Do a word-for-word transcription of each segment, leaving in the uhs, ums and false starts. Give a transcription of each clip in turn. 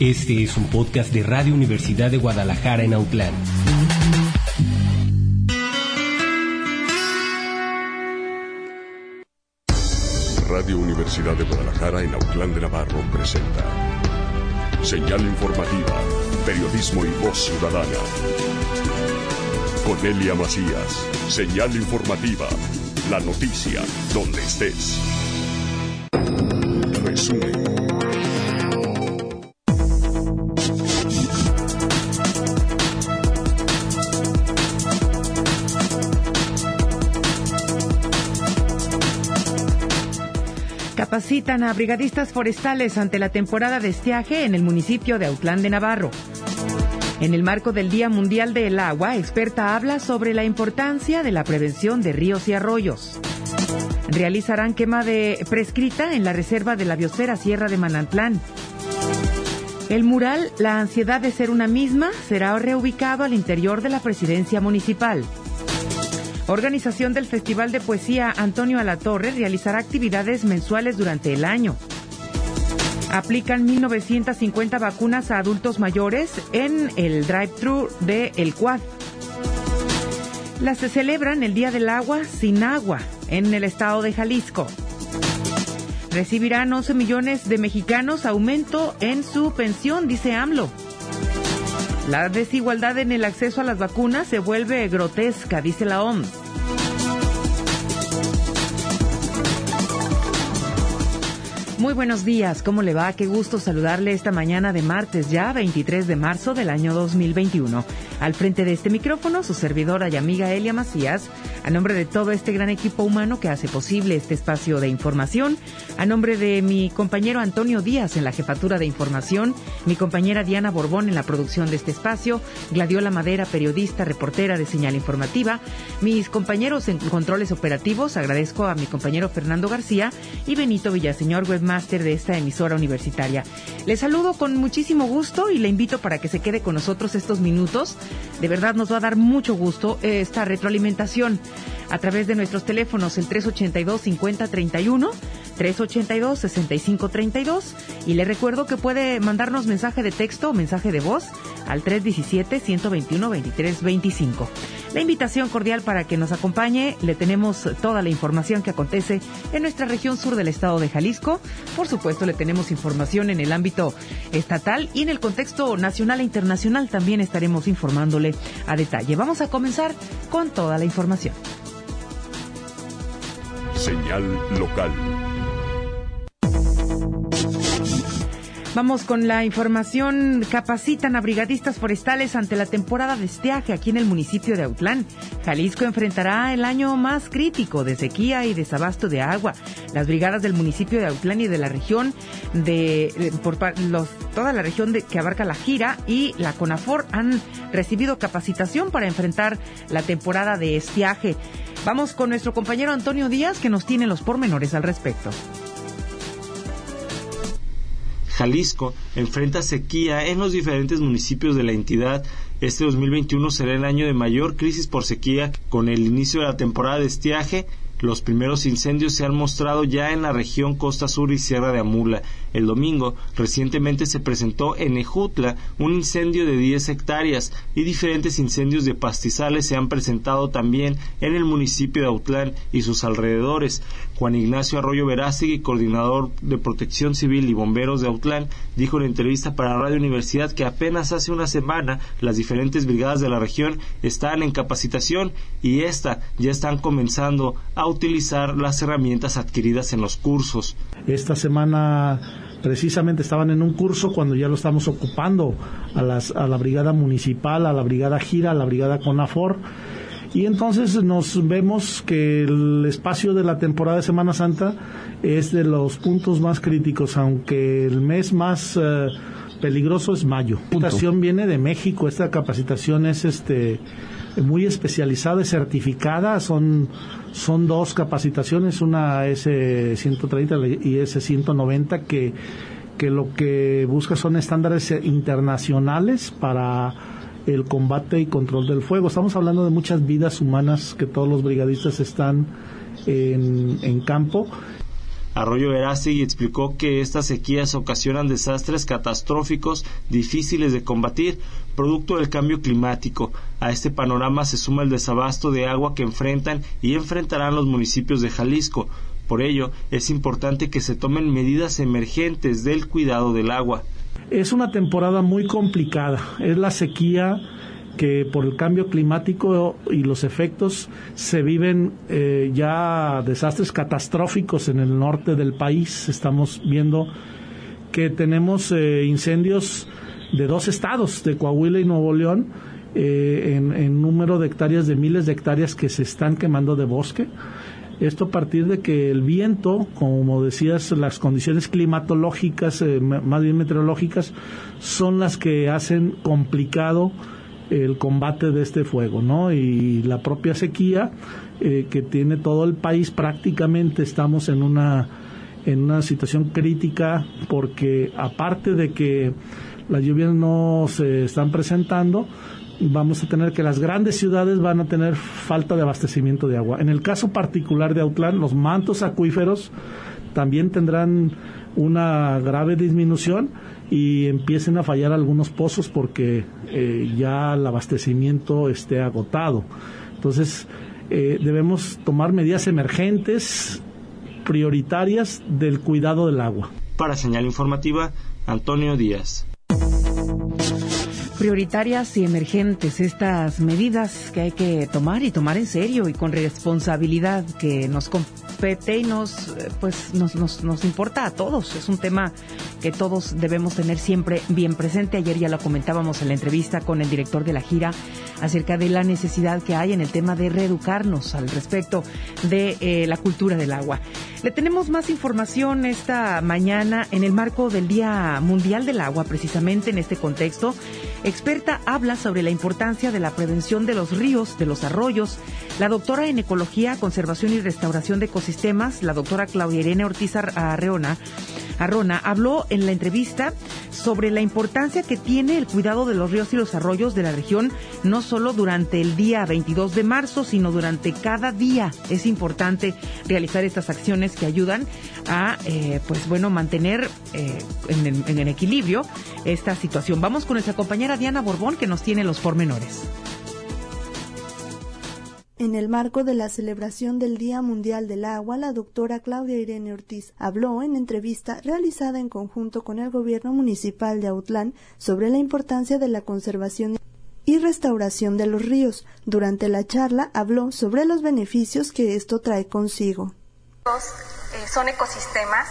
Este es un podcast de Radio Universidad de Guadalajara en Autlán. Radio Universidad de Guadalajara en Autlán de Navarro presenta Señal Informativa, Periodismo y Voz Ciudadana. Con Elia Macías, Señal Informativa, la noticia donde estés. Resumen. Capacitan a brigadistas forestales ante la temporada de estiaje en el municipio de Autlán de Navarro. En el marco del Día Mundial del Agua, experta habla sobre la importancia de la prevención de ríos y arroyos. Realizarán quema de prescrita en la reserva de la biosfera Sierra de Manantlán. El mural La ansiedad de ser una misma será reubicado al interior de la presidencia municipal. Organización del Festival de Poesía Antonio Alatorre realizará actividades mensuales durante el año. Aplican mil novecientas cincuenta vacunas a adultos mayores en el drive-thru de El Cuad. Las se celebran el Día del Agua sin agua en el estado de Jalisco. Recibirán once millones de mexicanos aumento en su pensión, dice AMLO. La desigualdad en el acceso a las vacunas se vuelve grotesca, dice la O M S. Muy buenos días, ¿cómo le va? Qué gusto saludarle esta mañana de martes ya, veintitrés de marzo del año dos mil veintiuno. Al frente de este micrófono, su servidora y amiga Elia Macías, a nombre de todo este gran equipo humano que hace posible este espacio de información, a nombre de mi compañero Antonio Díaz en la jefatura de información, mi compañera Diana Borbón en la producción de este espacio, Gladiola Madera, periodista, reportera de Señal Informativa, mis compañeros en controles operativos, agradezco a mi compañero Fernando García y Benito Villaseñor, webmaster de esta emisora universitaria. Les saludo con muchísimo gusto y le invito para que se quede con nosotros estos minutos. De verdad nos va a dar mucho gusto esta retroalimentación a través de nuestros teléfonos, el tres ochenta y dos, cincuenta, treinta y uno, tres ochenta y dos, sesenta y cinco, treinta y dos, y le recuerdo que puede mandarnos mensaje de texto o mensaje de voz al tres diecisiete, ciento veintiuno, veintitrés veinticinco. La invitación cordial para que nos acompañe, le tenemos toda la información que acontece en nuestra región sur del estado de Jalisco. Por supuesto, le tenemos información en el ámbito estatal y en el contexto nacional e internacional también estaremos informándole a detalle. Vamos a comenzar con toda la información. Señal local. Vamos con la información. Capacitan a brigadistas forestales ante la temporada de estiaje aquí en el municipio de Autlán. Jalisco enfrentará el año más crítico de sequía y desabasto de agua. Las brigadas del municipio de Autlán y de la región de por los, toda la región de, que abarca la Gira y la CONAFOR han recibido capacitación para enfrentar la temporada de estiaje. Vamos con nuestro compañero Antonio Díaz, que nos tiene los pormenores al respecto. Jalisco enfrenta sequía en los diferentes municipios de la entidad. Este dos mil veintiuno será el año de mayor crisis por sequía. Con el inicio de la temporada de estiaje, los primeros incendios se han mostrado ya en la región Costa Sur y Sierra de Amula. El domingo, recientemente se presentó en Ejutla un incendio de diez hectáreas y diferentes incendios de pastizales se han presentado también en el municipio de Autlán y sus alrededores. Juan Ignacio Arroyo Verástegui, coordinador de Protección Civil y Bomberos de Autlán, dijo en entrevista para Radio Universidad que apenas hace una semana las diferentes brigadas de la región están en capacitación y esta ya están comenzando a utilizar las herramientas adquiridas en los cursos. Esta semana precisamente estaban en un curso cuando ya lo estamos ocupando a, las, a la brigada municipal, a la brigada Gira, a la brigada CONAFOR, y entonces nos vemos que el espacio de la temporada de Semana Santa es de los puntos más críticos, aunque el mes más eh, peligroso es mayo. La capacitación viene de México, esta capacitación es este muy especializada y certificada, son son dos capacitaciones, una ese ciento treinta y ese ciento noventa que que lo que busca son estándares internacionales para el combate y control del fuego. Estamos hablando de muchas vidas humanas que todos los brigadistas están en, en campo. Arroyo Verástegui explicó que estas sequías ocasionan desastres catastróficos difíciles de combatir, producto del cambio climático. A este panorama se suma el desabasto de agua que enfrentan y enfrentarán los municipios de Jalisco. Por ello, es importante que se tomen medidas emergentes del cuidado del agua. Es una temporada muy complicada. Es la sequía que por el cambio climático y los efectos se viven eh, ya desastres catastróficos en el norte del país. Estamos viendo que tenemos eh, incendios de dos estados, de Coahuila y Nuevo León, eh, en, en número de hectáreas, de miles de hectáreas que se están quemando de bosque. Esto a partir de que el viento, como decías, las condiciones climatológicas, eh, más bien meteorológicas, son las que hacen complicado el combate de este fuego, ¿no? Y la propia sequía eh, que tiene todo el país, prácticamente estamos en una en una situación crítica, porque aparte de que las lluvias no se están presentando, vamos a tener que las grandes ciudades van a tener falta de abastecimiento de agua. En el caso particular de Autlán, los mantos acuíferos también tendrán una grave disminución y empiecen a fallar algunos pozos porque eh, ya el abastecimiento esté agotado. Entonces, eh, debemos tomar medidas emergentes, prioritarias del cuidado del agua. Para Señal Informativa, Antonio Díaz. Prioritarias y emergentes estas medidas que hay que tomar y tomar en serio y con responsabilidad, que nos compete y nos pues nos, nos nos importa a todos. Es un tema que todos debemos tener siempre bien presente. Ayer ya lo comentábamos en la entrevista con el director de la gira acerca de la necesidad que hay en el tema de reeducarnos al respecto de eh, la cultura del agua. Le tenemos más información esta mañana en el marco del Día Mundial del Agua, precisamente en este contexto. Experta habla sobre la importancia de la prevención de los ríos, de los arroyos. La doctora en Ecología, Conservación y Restauración de Ecosistemas, la doctora Claudia Irene Ortiz Arreona, Arrona, habló en la entrevista sobre la importancia que tiene el cuidado de los ríos y los arroyos de la región, no solo durante el día veintidós de marzo, sino durante cada día. Es importante realizar estas acciones que ayudan a, eh, pues bueno, mantener eh, en, en, en equilibrio esta situación. Vamos con nuestra compañera Diana Borbón, que nos tiene los pormenores. En el marco de la celebración del Día Mundial del Agua, la doctora Claudia Irene Ortiz habló en entrevista realizada en conjunto con el gobierno municipal de Autlán sobre la importancia de la conservación y restauración de los ríos. Durante la charla habló sobre los beneficios que esto trae consigo. Eh, son ecosistemas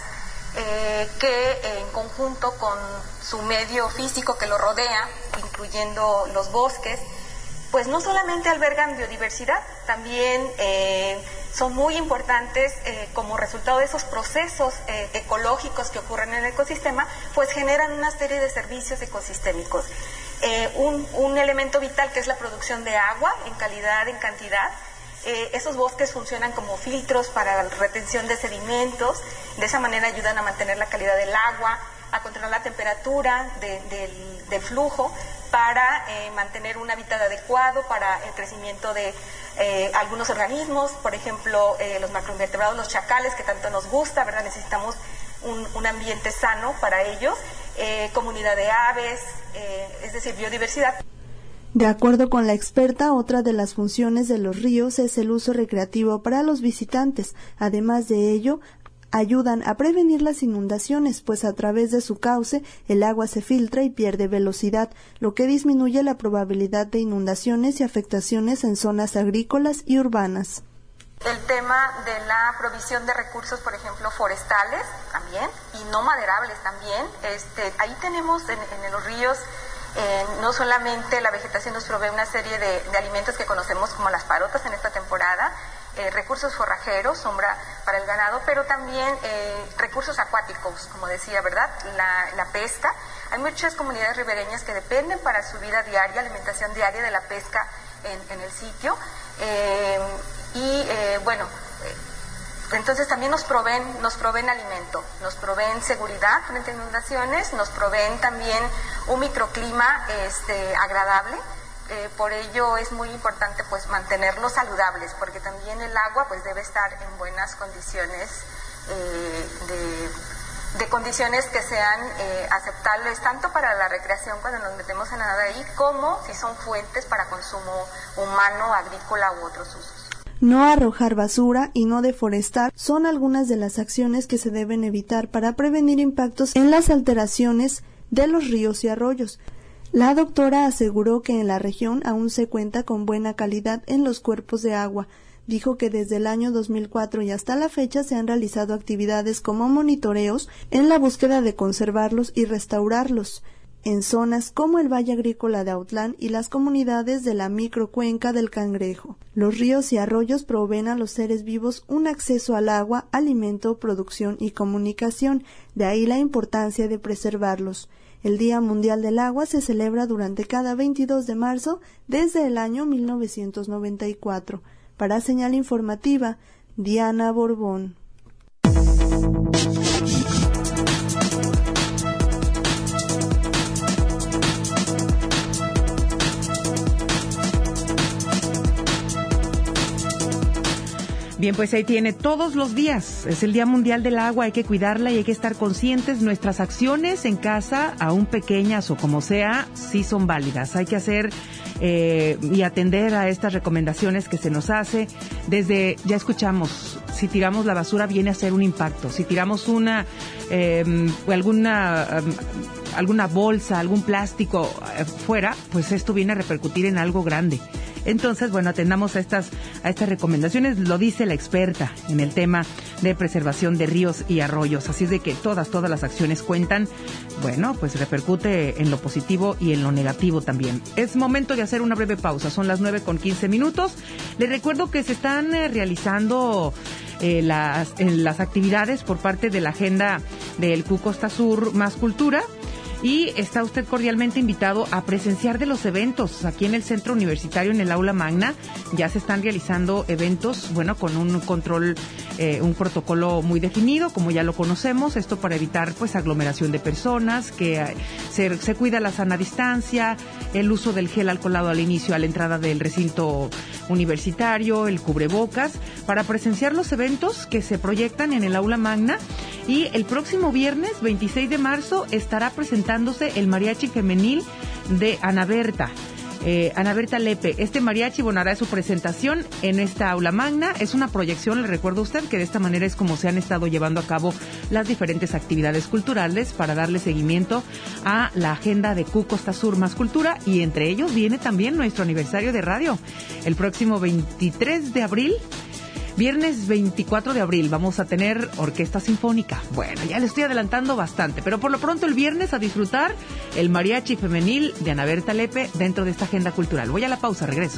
eh, que eh, en conjunto con su medio físico que lo rodea, incluyendo los bosques, pues no solamente albergan biodiversidad, también eh, son muy importantes eh, como resultado de esos procesos eh, ecológicos que ocurren en el ecosistema, pues generan una serie de servicios ecosistémicos. Eh, un, un elemento vital que es la producción de agua en calidad, en cantidad. Eh, esos bosques funcionan como filtros para la retención de sedimentos, de esa manera ayudan a mantener la calidad del agua, a controlar la temperatura de, de, del flujo, para eh, mantener un hábitat adecuado para el crecimiento de eh, algunos organismos, por ejemplo, eh, los macroinvertebrados, los chacales, que tanto nos gusta, ¿verdad? Necesitamos un, un ambiente sano para ellos, eh, comunidad de aves, eh, es decir, biodiversidad. De acuerdo con la experta, otra de las funciones de los ríos es el uso recreativo para los visitantes. Además de ello, ayudan a prevenir las inundaciones, pues a través de su cauce el agua se filtra y pierde velocidad, lo que disminuye la probabilidad de inundaciones y afectaciones en zonas agrícolas y urbanas. El tema de la provisión de recursos, por ejemplo, forestales también, y no maderables también. Este, ahí tenemos en, en los ríos, eh, no solamente la vegetación nos provee una serie de, de alimentos que conocemos como las parotas en esta temporada, Eh, recursos forrajeros, sombra para el ganado, pero también eh, recursos acuáticos, como decía, ¿verdad? La, la pesca. Hay muchas comunidades ribereñas que dependen para su vida diaria, alimentación diaria de la pesca en, en el sitio. Eh, y eh, bueno, eh, entonces también nos proveen, nos proveen alimento, nos proveen seguridad frente a inundaciones, nos proveen también un microclima este, agradable. Eh, por ello es muy importante pues mantenerlos saludables, porque también el agua pues debe estar en buenas condiciones eh, de, de condiciones que sean eh, aceptables tanto para la recreación cuando nos metemos a nadar ahí, como si son fuentes para consumo humano, agrícola u otros usos. No arrojar basura y no deforestar son algunas de las acciones que se deben evitar para prevenir impactos en las alteraciones de los ríos y arroyos. La doctora aseguró que en la región aún se cuenta con buena calidad en los cuerpos de agua. Dijo que desde el año dos mil cuatro y hasta la fecha se han realizado actividades como monitoreos en la búsqueda de conservarlos y restaurarlos en zonas como el Valle Agrícola de Autlán y las comunidades de la microcuenca del Cangrejo. Los ríos y arroyos proveen a los seres vivos un acceso al agua, alimento, producción y comunicación, de ahí la importancia de preservarlos. El Día Mundial del Agua se celebra durante cada veintidós de marzo desde el año mil novecientos noventa y cuatro. Para Señal Informativa, Diana Borbón. Bien, pues ahí tiene, todos los días es el Día Mundial del Agua, hay que cuidarla y hay que estar conscientes. Nuestras acciones en casa, aún pequeñas o como sea, sí son válidas. Hay que hacer eh, y atender a estas recomendaciones que se nos hace. Desde, ya escuchamos, si tiramos la basura viene a ser un impacto. Si tiramos una, eh, alguna... Um, alguna bolsa, algún plástico eh, fuera, pues esto viene a repercutir en algo grande. Entonces, bueno, atendamos a estas a estas recomendaciones, lo dice la experta en el tema de preservación de ríos y arroyos. Así es de que todas, todas las acciones cuentan. Bueno, pues repercute en lo positivo y en lo negativo también. Es momento de hacer una breve pausa, son las nueve con quince minutos. Les recuerdo que se están eh, realizando eh, las, eh, las actividades por parte de la agenda del Q Costa Sur Más Cultura. Y está usted cordialmente invitado a presenciar de los eventos. Aquí en el Centro Universitario, en el Aula Magna, ya se están realizando eventos, bueno, con un control, eh, un protocolo muy definido, como ya lo conocemos. Esto para evitar, pues, aglomeración de personas, que eh, se, se cuida la sana distancia, el uso del gel alcoholado al inicio, a la entrada del recinto universitario, el cubrebocas, para presenciar los eventos que se proyectan en el Aula Magna. Y el próximo viernes, veintiséis de marzo, estará presentándose el mariachi femenil de Ana Berta. Eh, Ana Berta Lepe. Este mariachi, bueno, hará su presentación en esta aula magna. Es una proyección, le recuerdo a usted que de esta manera es como se han estado llevando a cabo las diferentes actividades culturales para darle seguimiento a la agenda de Q Costa Sur Más Cultura, y entre ellos viene también nuestro aniversario de radio. El próximo veintitrés de abril, viernes veinticuatro de abril, vamos a tener orquesta sinfónica. Bueno, ya le estoy adelantando bastante, pero por lo pronto el viernes a disfrutar el mariachi femenil de Ana Berta Lepe dentro de esta agenda cultural. Voy a la pausa, regreso.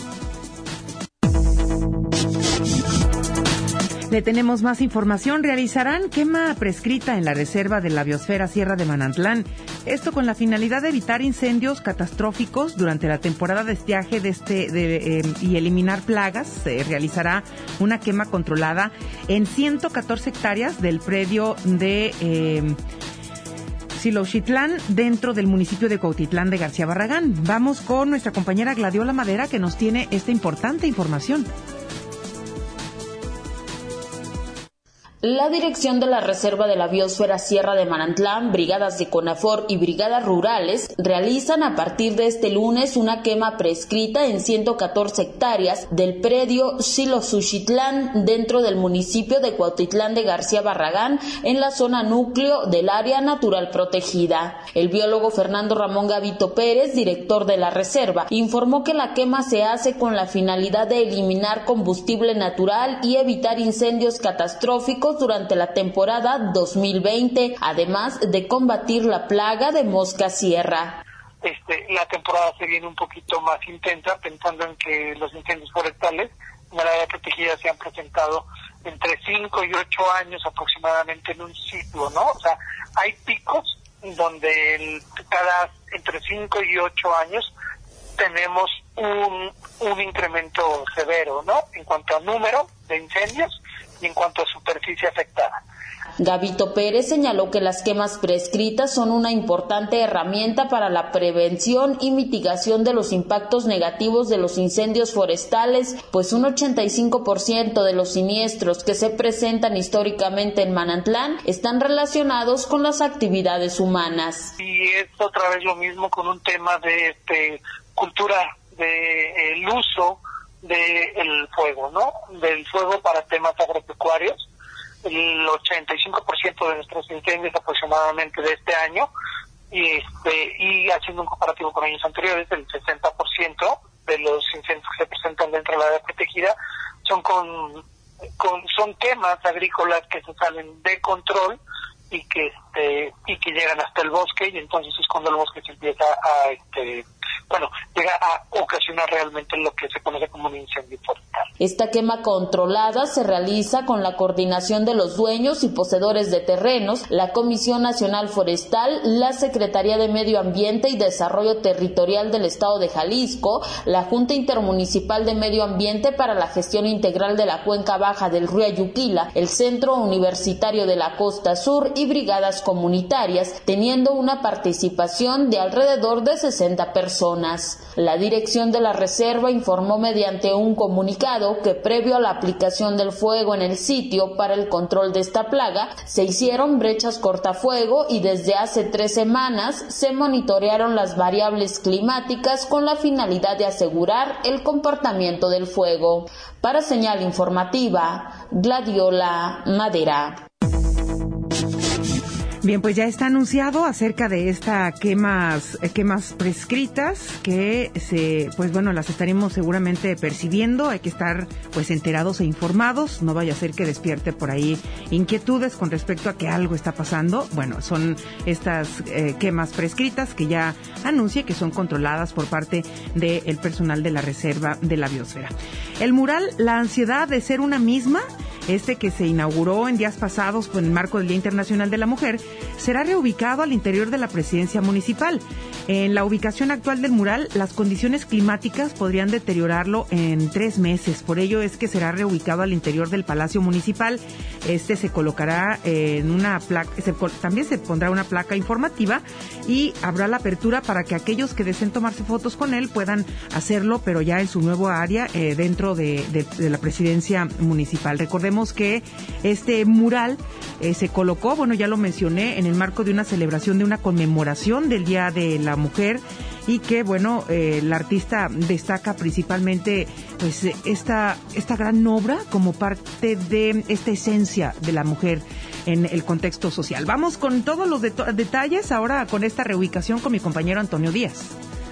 Le tenemos más información. Realizarán quema prescrita en la reserva de la biosfera Sierra de Manantlán. Esto con la finalidad de evitar incendios catastróficos durante la temporada de estiaje de este de, eh, y eliminar plagas. Se realizará una quema controlada en ciento catorce hectáreas del predio de eh, Xiloxitlán, dentro del municipio de Cuautitlán de García Barragán. Vamos con nuestra compañera Gladiola Madera, que nos tiene esta importante información. La dirección de la Reserva de la Biosfera Sierra de Manantlán, brigadas de CONAFOR y brigadas rurales realizan a partir de este lunes una quema prescrita en ciento catorce hectáreas del predio Xiloxitlán dentro del municipio de Cuautitlán de García Barragán, en la zona núcleo del área natural protegida. El biólogo Fernando Ramón Gavito Pérez, director de la reserva, informó que la quema se hace con la finalidad de eliminar combustible natural y evitar incendios catastróficos durante la temporada dos mil veinte, además de combatir la plaga de mosca sierra. Este, la temporada se viene un poquito más intensa, pensando en que los incendios forestales en el área protegida se han presentado entre cinco y ocho años aproximadamente en un ciclo, ¿no? O sea, hay picos donde el, cada entre cinco y ocho años tenemos un, un incremento severo, ¿no? En cuanto a número de incendios y en cuanto a superficie afectada. Gabito Pérez señaló que las quemas prescritas son una importante herramienta para la prevención y mitigación de los impactos negativos de los incendios forestales, pues un ochenta y cinco por ciento de los siniestros que se presentan históricamente en Manantlán están relacionados con las actividades humanas. Y es otra vez lo mismo con un tema de este, cultura del de uso del fuego, ¿no? Del fuego para temas agropecuarios. El ochenta y cinco por ciento de nuestros incendios aproximadamente de este año, y este y haciendo un comparativo con años anteriores, el sesenta por ciento de los incendios que se presentan dentro de la área protegida son con, con son quemas agrícolas que se salen de control y que este y que llegan hasta el bosque, y entonces es cuando el bosque se empieza a este bueno, llega a ocasionar realmente lo que se conoce como un incendio forestal. Esta quema controlada se realiza con la coordinación de los dueños y poseedores de terrenos, la Comisión Nacional Forestal, la Secretaría de Medio Ambiente y Desarrollo Territorial del Estado de Jalisco, la Junta Intermunicipal de Medio Ambiente para la Gestión Integral de la Cuenca Baja del Río Ayuquila, el Centro Universitario de la Costa Sur y brigadas comunitarias, teniendo una participación de alrededor de sesenta personas. La dirección de la reserva informó mediante un comunicado que previo a la aplicación del fuego en el sitio para el control de esta plaga, se hicieron brechas cortafuego y desde hace tres semanas se monitorearon las variables climáticas con la finalidad de asegurar el comportamiento del fuego. Para Señal Informativa, Gladiola Madera. Bien, pues ya está anunciado acerca de esta quemas quemas prescritas que se pues bueno, las estaremos seguramente percibiendo. Hay que estar pues enterados e informados, no vaya a ser que despierte por ahí inquietudes con respecto a que algo está pasando. Bueno, son estas eh, quemas prescritas que ya anuncia que son controladas por parte del personal de la Reserva de la Biosfera. El mural La ansiedad de ser una misma, este que se inauguró en días pasados en el marco del Día Internacional de la Mujer, será reubicado al interior de la presidencia municipal. En la ubicación actual del mural, las condiciones climáticas podrían deteriorarlo en tres meses. Por ello es que será reubicado al interior del Palacio Municipal. Este se colocará en una placa, se, también se pondrá una placa informativa y habrá la apertura para que aquellos que deseen tomarse fotos con él puedan hacerlo, pero ya en su nuevo área eh, dentro de, de, de la presidencia municipal. Recordemos que este mural eh, se colocó, bueno, ya lo mencioné, en el marco de una celebración, de una conmemoración del Día de la Mujer, y que, bueno, eh, la artista destaca principalmente pues esta, esta gran obra como parte de esta esencia de la mujer en el contexto social. Vamos con todos los det- detalles ahora con esta reubicación con mi compañero Antonio Díaz.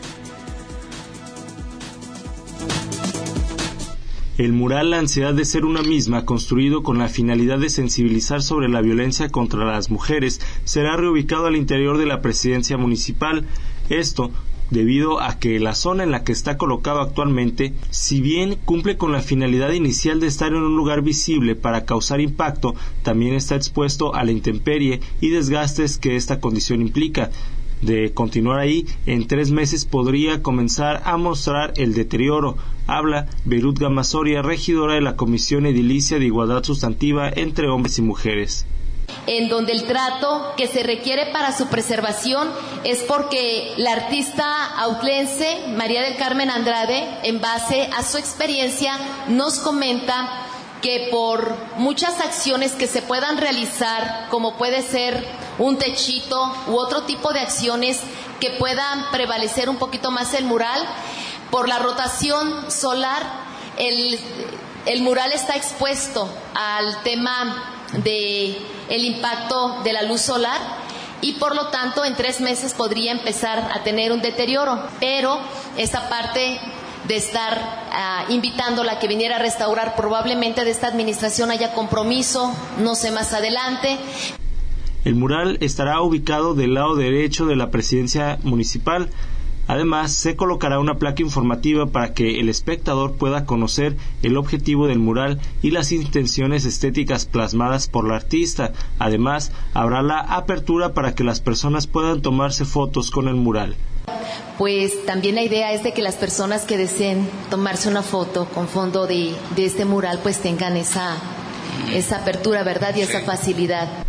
El mural La ansiedad de ser una misma, construido con la finalidad de sensibilizar sobre la violencia contra las mujeres, será reubicado al interior de la presidencia municipal. Esto debido a que la zona en la que está colocado actualmente, si bien cumple con la finalidad inicial de estar en un lugar visible para causar impacto, también está expuesto a la intemperie y desgastes que esta condición implica. De continuar ahí, en tres meses podría comenzar a mostrar el deterioro. Habla Berut Gamasoria, regidora de la Comisión Edilicia de Igualdad Sustantiva entre Hombres y Mujeres. En donde el trato que se requiere para su preservación es porque la artista autlense María del Carmen Andrade, en base a su experiencia, nos comenta que por muchas acciones que se puedan realizar, como puede ser un techito u otro tipo de acciones que puedan prevalecer un poquito más el mural, por la rotación solar, el, el mural está expuesto al tema de el impacto de la luz solar y por lo tanto en tres meses podría empezar a tener un deterioro, pero esa parte de estar uh, invitándola a que viniera a restaurar, probablemente de esta administración haya compromiso, no sé, más adelante. El mural estará ubicado del lado derecho de la presidencia municipal. Además, se colocará una placa informativa para que el espectador pueda conocer el objetivo del mural y las intenciones estéticas plasmadas por la artista. Además, habrá la apertura para que las personas puedan tomarse fotos con el mural. Pues también la idea es de que las personas que deseen tomarse una foto con fondo de, de este mural pues tengan esa, esa apertura, ¿verdad? Y esa facilidad.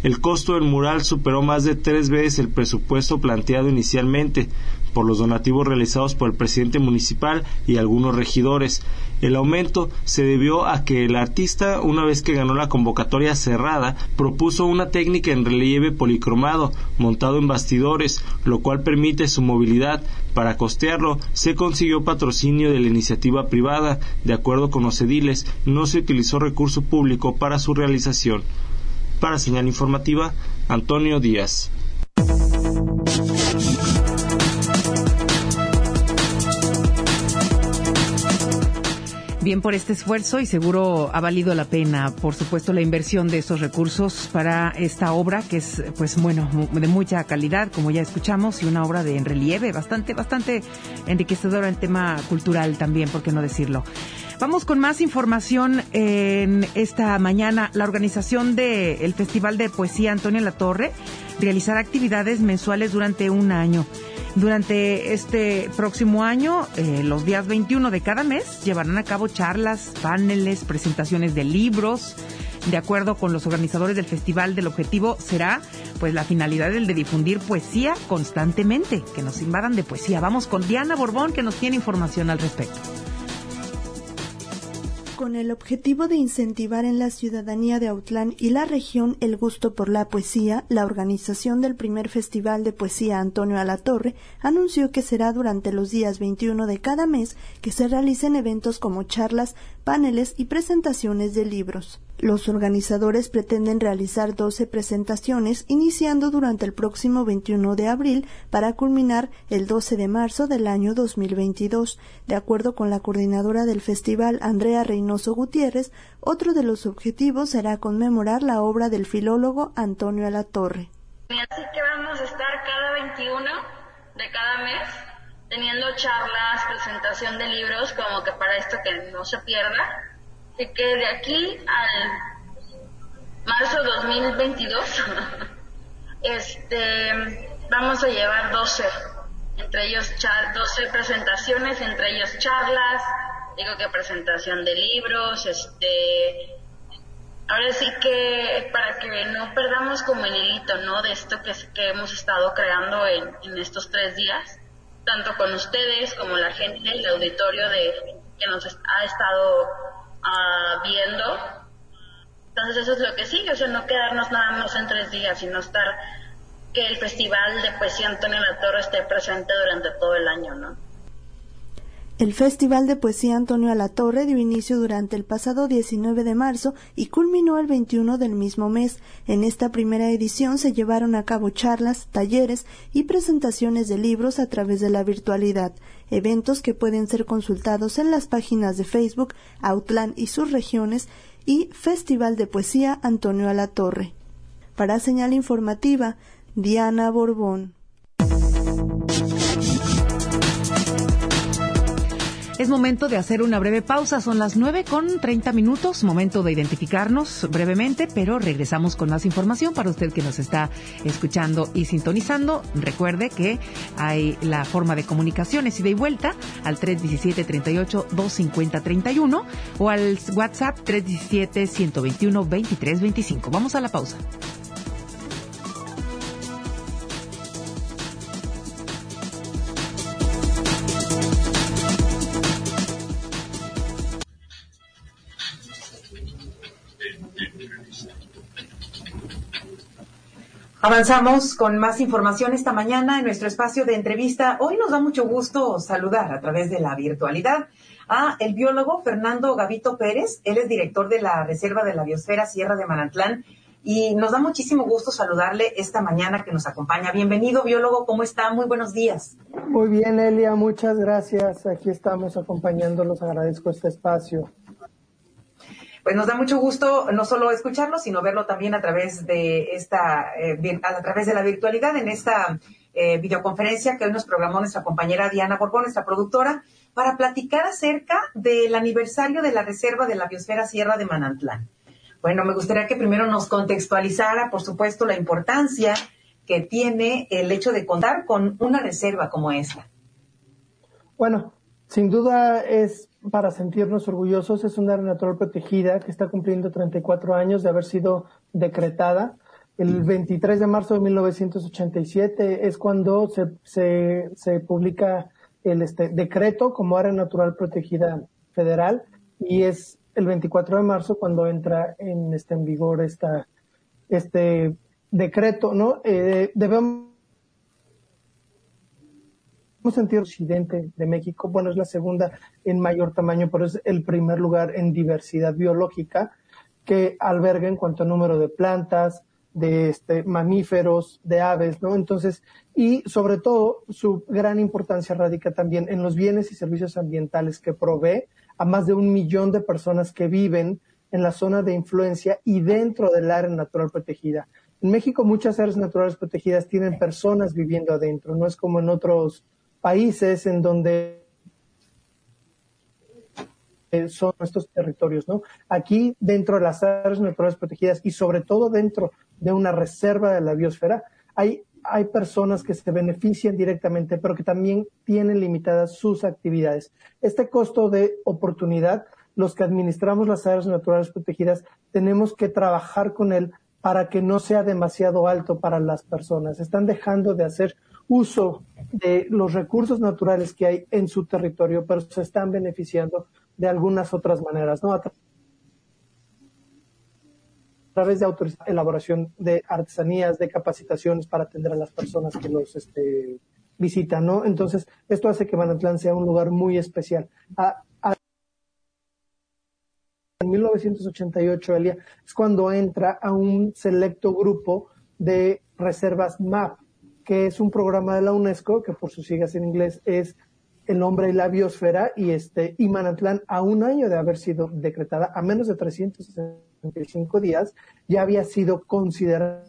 El costo del mural superó más de tres veces el presupuesto planteado inicialmente por los donativos realizados por el presidente municipal y algunos regidores. El aumento se debió a que el artista, una vez que ganó la convocatoria cerrada, propuso una técnica en relieve policromado montado en bastidores, lo cual permite su movilidad. Para costearlo, se consiguió patrocinio de la iniciativa privada. De acuerdo con los ediles, no se utilizó recurso público para su realización. Para Señal Informativa, Antonio Díaz. Bien por este esfuerzo y seguro ha valido la pena, por supuesto, la inversión de estos recursos para esta obra que es, pues bueno, de mucha calidad, como ya escuchamos, y una obra de en relieve bastante, bastante enriquecedora en tema cultural también, por qué no decirlo. Vamos con más información en esta mañana. La organización del Festival de Poesía Antonio Latorre realizará actividades mensuales durante un año. Durante este próximo año, eh, los días veintiuno de cada mes, llevarán a cabo charlas, paneles, presentaciones de libros. De acuerdo con los organizadores del festival, el objetivo será, pues, la finalidad el de difundir poesía constantemente, que nos invadan de poesía. Vamos con Diana Borbón, que nos tiene información al respecto. Con el objetivo de incentivar en la ciudadanía de Autlán y la región el gusto por la poesía, la organización del primer Festival de Poesía Antonio Alatorre anunció que será durante los días veintiuno de cada mes que se realicen eventos como charlas, paneles y presentaciones de libros. Los organizadores pretenden realizar doce presentaciones, iniciando durante el próximo veintiuno de abril para culminar el doce de marzo del año dos mil veintidós. De acuerdo con la coordinadora del festival, Andrea Reynoso Gutiérrez, otro de los objetivos será conmemorar la obra del filólogo Antonio Alatorre. Así que vamos a estar cada veintiuno de cada mes teniendo charlas, presentación de libros, como que para esto que no se pierda. Así que de aquí al marzo dos mil veintidós este, vamos a llevar doce, entre ellos char, doce presentaciones, entre ellos charlas, digo que presentación de libros, este, ahora sí que para que no perdamos como el hilito, ¿no?, de esto que, que hemos estado creando en, en estos tres días, tanto con ustedes como la gente, el auditorio de que nos ha estado Uh, viendo. Entonces eso es lo que sigue, o sea, no quedarnos nada más en tres días, sino estar, que el Festival de Poesía Antonio Latorre esté presente durante todo el año, ¿no? El Festival de Poesía Antonio Alatorre dio inicio durante el pasado diecinueve de marzo y culminó el veintiuno del mismo mes. En esta primera edición se llevaron a cabo charlas, talleres y presentaciones de libros a través de la virtualidad, eventos que pueden ser consultados en las páginas de Facebook Autlán y sus regiones y Festival de Poesía Antonio Alatorre. Para Señal Informativa, Diana Borbón. Es momento de hacer una breve pausa, son las nueve con treinta minutos, momento de identificarnos brevemente, pero regresamos con más información para usted que nos está escuchando y sintonizando. Recuerde que hay la forma de comunicaciones ida y vuelta al tres diecisiete, treinta y ocho, doscientos cincuenta, treinta y uno o al WhatsApp tres diecisiete, ciento veintiuno, veintitrés veinticinco. Vamos a la pausa. Avanzamos con más información esta mañana en nuestro espacio de entrevista. Hoy nos da mucho gusto saludar a través de la virtualidad a el biólogo Fernando Gavito Pérez. Él es director de la Reserva de la Biosfera Sierra de Manantlán y nos da muchísimo gusto saludarle esta mañana que nos acompaña. Bienvenido, biólogo, ¿cómo está? Muy buenos días. Muy bien, Elia, muchas gracias. Aquí estamos acompañándolos, agradezco este espacio. Pues nos da mucho gusto no solo escucharlo, sino verlo también a través de esta, eh, a través de la virtualidad en esta eh, videoconferencia que hoy nos programó nuestra compañera Diana Borbón, nuestra productora, para platicar acerca del aniversario de la Reserva de la Biosfera Sierra de Manantlán. Bueno, me gustaría que primero nos contextualizara, por supuesto, la importancia que tiene el hecho de contar con una reserva como esta. Bueno, sin duda es para sentirnos orgullosos. Es una área natural protegida que está cumpliendo treinta y cuatro años de haber sido decretada. El veintitrés de marzo de mil novecientos ochenta y siete es cuando se, se, se publica el este, decreto como área natural protegida federal, y es el veinticuatro de marzo cuando entra en, este, en vigor esta, este decreto, ¿no? Eh, debemos sentir el occidente de México, bueno, es la segunda en mayor tamaño, pero es el primer lugar en diversidad biológica que alberga en cuanto a número de plantas, de este, mamíferos, de aves, ¿no? Entonces, y sobre todo, su gran importancia radica también en los bienes y servicios ambientales que provee a más de un millón de personas que viven en la zona de influencia y dentro del área natural protegida. En México, muchas áreas naturales protegidas tienen personas viviendo adentro, no es como en otros países en donde son estos territorios, ¿no? Aquí, dentro de las áreas naturales protegidas y sobre todo dentro de una reserva de la biosfera, hay, hay personas que se benefician directamente, pero que también tienen limitadas sus actividades. Este costo de oportunidad, los que administramos las áreas naturales protegidas, tenemos que trabajar con él para que no sea demasiado alto para las personas. Están dejando de hacer uso de los recursos naturales que hay en su territorio, pero se están beneficiando de algunas otras maneras, ¿no? A, tra a través de autorizar elaboración de artesanías, de capacitaciones para atender a las personas que los este, visitan, ¿no? Entonces, esto hace que Manantlán sea un lugar muy especial. A, a en mil novecientos ochenta y ocho, Elia, es cuando entra a un selecto grupo de reservas M A P, que es un programa de la UNESCO, que por sus siglas en inglés es el hombre y la biosfera, y este y Manantlán, a un año de haber sido decretada, a menos de trescientos sesenta y cinco días, ya había sido considerada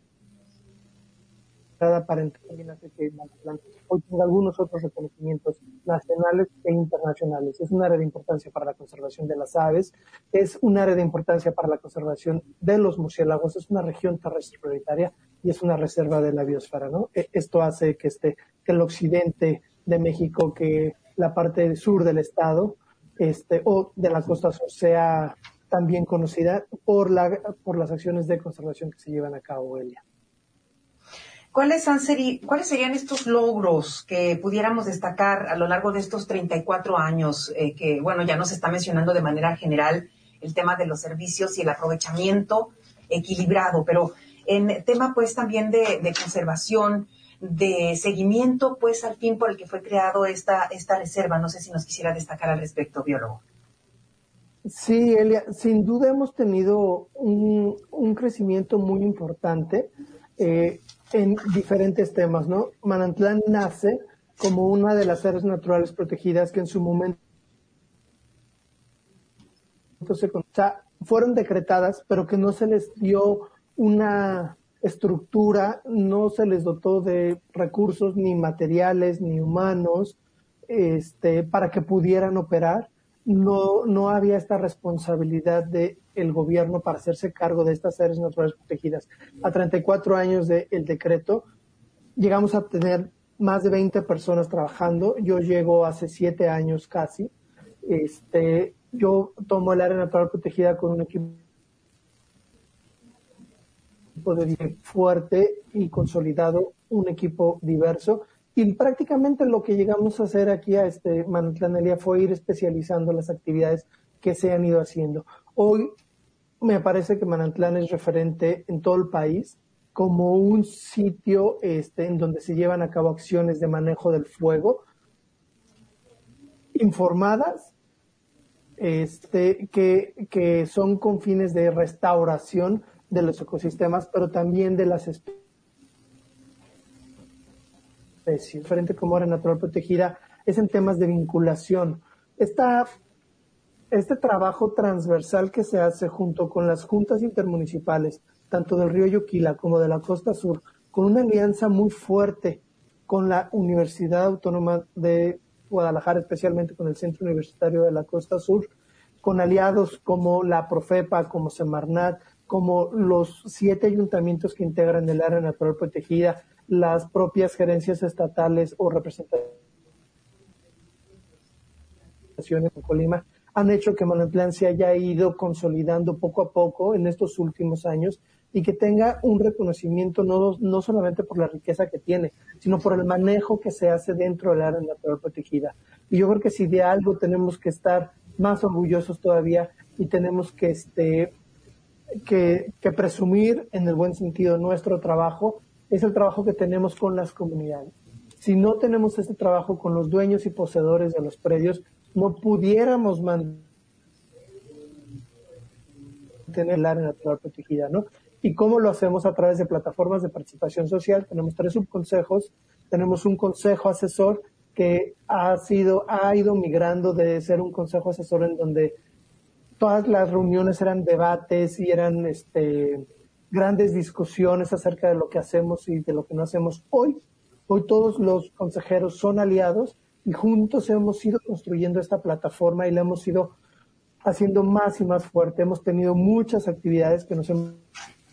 para entrar. Que Manantlán hoy tenga algunos otros reconocimientos nacionales e internacionales. Es un área de importancia para la conservación de las aves, es un área de importancia para la conservación de los murciélagos, es una región terrestre prioritaria y es una reserva de la biosfera, ¿no? Esto hace que, este, que el occidente de México, que la parte sur del estado este, o de la costa sur sea también conocida por, la, por las acciones de conservación que se llevan a cabo, Elia. ¿Cuáles, han seri ¿Cuáles serían estos logros que pudiéramos destacar a lo largo de estos treinta y cuatro años? Eh, que, bueno, ya nos está mencionando de manera general el tema de los servicios y el aprovechamiento equilibrado, pero en tema, pues, también de, de conservación, de seguimiento, pues, al fin por el que fue creado esta, esta reserva. No sé si nos quisiera destacar al respecto, biólogo. Sí, Elia, sin duda hemos tenido un, un crecimiento muy importante eh, en diferentes temas, ¿no? Manantlán nace como una de las áreas naturales protegidas que en su momento se, o sea, fueron decretadas, pero que no se les dio una estructura, no se les dotó de recursos ni materiales ni humanos este, para que pudieran operar. No, no había esta responsabilidad del gobierno para hacerse cargo de estas áreas naturales protegidas. A treinta y cuatro años del decreto, llegamos a tener más de veinte personas trabajando. Yo llego hace siete años casi. Este, yo tomo el área natural protegida con un equipo de fuerte y consolidado, un equipo diverso, y prácticamente lo que llegamos a hacer aquí a este Manantlán, Elia, fue ir especializando las actividades que se han ido haciendo. Hoy me parece que Manantlán es referente en todo el país como un sitio este, en donde se llevan a cabo acciones de manejo del fuego informadas, este, que, que son con fines de restauración de los ecosistemas, pero también de las especies. Diferente como área natural protegida es en temas de vinculación. Esta, este trabajo transversal que se hace junto con las juntas intermunicipales, tanto del río Yuquila como de la costa sur, con una alianza muy fuerte con la Universidad Autónoma de Guadalajara, especialmente con el Centro Universitario de la Costa Sur, con aliados como la Profepa, como Semarnat, como los siete ayuntamientos que integran el área natural protegida, las propias gerencias estatales o representaciones en Colima, han hecho que Manantlán se haya ido consolidando poco a poco en estos últimos años y que tenga un reconocimiento no, no solamente por la riqueza que tiene, sino por el manejo que se hace dentro del área natural protegida. Y yo creo que si de algo tenemos que estar más orgullosos todavía y tenemos que, este, que, que presumir en el buen sentido nuestro trabajo, es el trabajo que tenemos con las comunidades. Si no tenemos este trabajo con los dueños y poseedores de los predios, no pudiéramos mantener el área natural protegida, ¿no? ¿Y cómo lo hacemos? A través de plataformas de participación social. Tenemos tres subconsejos, tenemos un consejo asesor que ha sido, ha ido migrando de ser un consejo asesor en donde todas las reuniones eran debates y eran este, grandes discusiones acerca de lo que hacemos y de lo que no hacemos. Hoy, hoy todos los consejeros son aliados y juntos hemos ido construyendo esta plataforma y la hemos ido haciendo más y más fuerte. Hemos tenido muchas actividades que nos hemos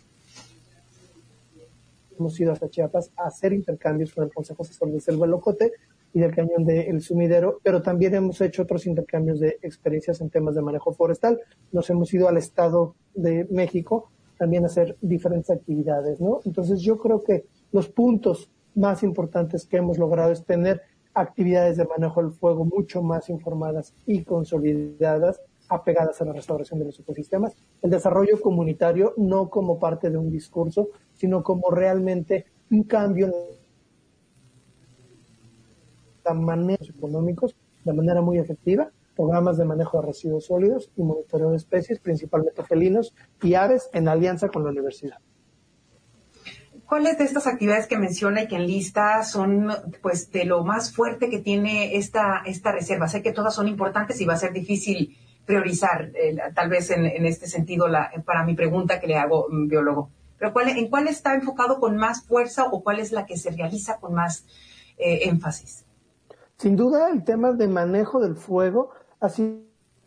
hemos ido hasta Chiapas a hacer intercambios con el Consejo Asesor de Selva Locote y del Cañón de El Sumidero, pero también hemos hecho otros intercambios de experiencias en temas de manejo forestal. Nos hemos ido al Estado de México también a hacer diferentes actividades, ¿no? Entonces yo creo que los puntos más importantes que hemos logrado es tener actividades de manejo del fuego mucho más informadas y consolidadas, apegadas a la restauración de los ecosistemas, el desarrollo comunitario no como parte de un discurso, sino como realmente un cambio en la manera económicos de manera muy efectiva, programas de manejo de residuos sólidos y monitoreo de especies, principalmente felinos y aves, en alianza con la universidad. ¿Cuáles de estas actividades que menciona y que enlista son pues de lo más fuerte que tiene esta, esta reserva? Sé que todas son importantes y va a ser difícil priorizar, eh, tal vez en, en este sentido, la, para mi pregunta que le hago, um, biólogo. Pero ¿cuál, ¿en cuál está enfocado con más fuerza o cuál es la que se realiza con más eh, énfasis? Sin duda, el tema de manejo del fuego ha sido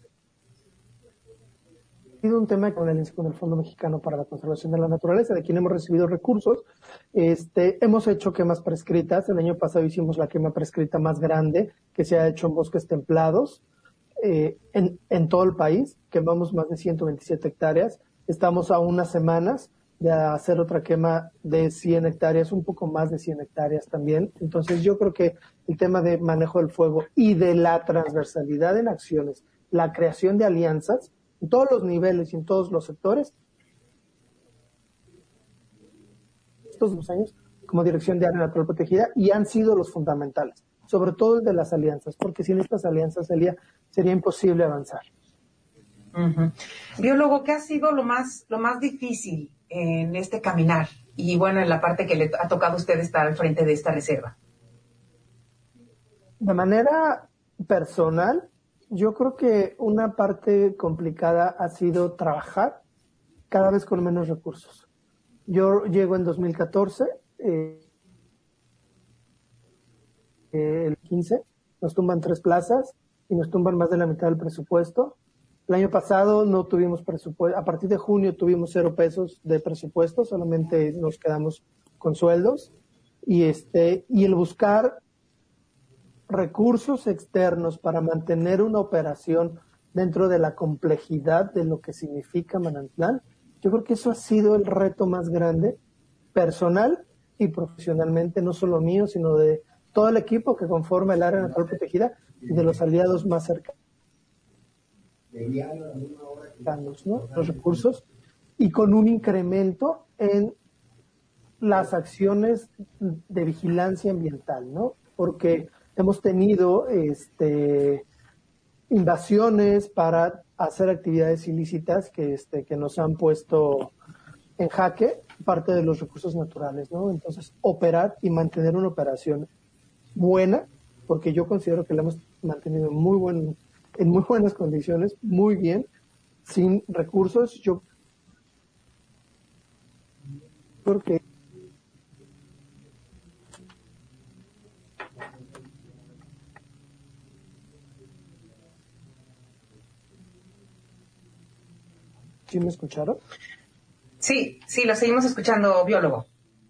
un tema con el, con el Fondo Mexicano para la Conservación de la Naturaleza, de quien hemos recibido recursos. Este, hemos hecho quemas prescritas. El año pasado hicimos la quema prescrita más grande que se ha hecho en bosques templados. Eh, en, en todo el país, quemamos más de ciento veintisiete hectáreas. Estamos a unas semanas de hacer otra quema de cien hectáreas, un poco más de cien hectáreas también. Entonces yo creo que el tema de manejo del fuego y de la transversalidad en acciones, la creación de alianzas en todos los niveles y en todos los sectores, estos dos años como Dirección de Área Natural Protegida, y han sido los fundamentales, sobre todo el de las alianzas, porque sin estas alianzas, Elia, sería imposible avanzar. Uh-huh. Biólogo, ¿qué ha sido lo más, lo más difícil en este caminar? Y bueno, en la parte que le ha tocado a usted estar al frente de esta reserva. De manera personal, yo creo que una parte complicada ha sido trabajar cada vez con menos recursos. Yo llego en dos mil catorce, eh, el quince, nos tumban tres plazas y nos tumban más de la mitad del presupuesto. El año pasado no tuvimos presupuesto, a partir de junio tuvimos cero pesos de presupuesto, solamente nos quedamos con sueldos. Y, este, y el buscar recursos externos para mantener una operación dentro de la complejidad de lo que significa Manantlán, yo creo que eso ha sido el reto más grande, personal y profesionalmente, no solo mío, sino de todo el equipo que conforma el área natural protegida y de los aliados más cercanos, ¿no? Los recursos, y con un incremento en las acciones de vigilancia ambiental, ¿no? Porque hemos tenido este, invasiones para hacer actividades ilícitas que, este, que nos han puesto en jaque parte de los recursos naturales, ¿no? Entonces, operar y mantener una operación buena, porque yo considero que la hemos mantenido en muy, buen, en muy buenas condiciones, muy bien, sin recursos. Yo creo que ¿sí me escucharon? Sí, sí, lo seguimos escuchando, biólogo.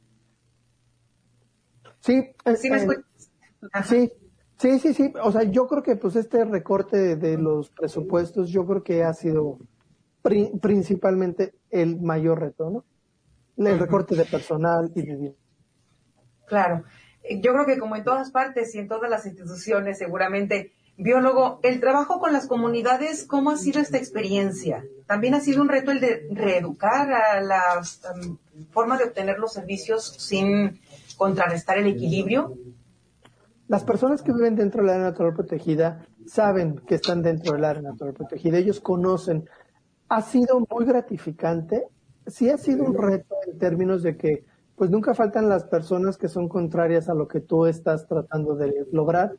Sí, ¿Sí me escuchas? Sí, sí, sí, sí. O sea, yo creo que pues este recorte de, de los presupuestos, yo creo que ha sido pri- principalmente el mayor reto, ¿no? el recorte de personal y de... Claro. Yo creo que como en todas partes y en todas las instituciones, seguramente, biólogo, el trabajo con las comunidades, ¿cómo ha sido esta experiencia? ¿También ha sido un reto el de reeducar a la um, forma de obtener los servicios sin contrarrestar el equilibrio? Las personas que viven dentro del área natural protegida saben que están dentro del área natural protegida. Ellos conocen. Ha sido muy gratificante. Sí ha sido un reto en términos de que pues nunca faltan las personas que son contrarias a lo que tú estás tratando de lograr.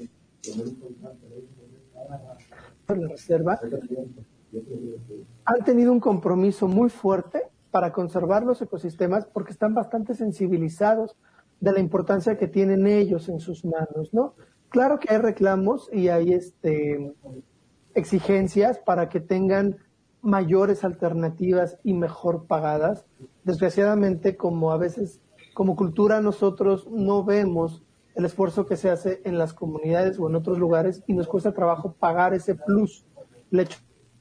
La reserva han tenido un compromiso muy fuerte para conservar los ecosistemas porque están bastante sensibilizados de la importancia que tienen ellos en sus manos, ¿no? Claro que hay reclamos y hay este exigencias para que tengan mayores alternativas y mejor pagadas. Desgraciadamente, como a veces, como cultura, nosotros no vemos el esfuerzo que se hace en las comunidades o en otros lugares y nos cuesta trabajo pagar ese plus. El hecho